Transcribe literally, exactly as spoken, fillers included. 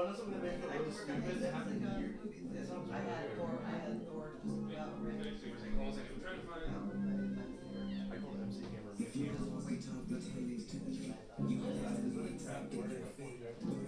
know something that makes it I really work on stupid. It Netflix happened like to uh, you. movies. It sounds I really had weird. Thor. I had Thor just about ready. I called M C Hammer If you Mickey. don't wait up, that's how you That's what I thought. Is that a trap word or a full joke?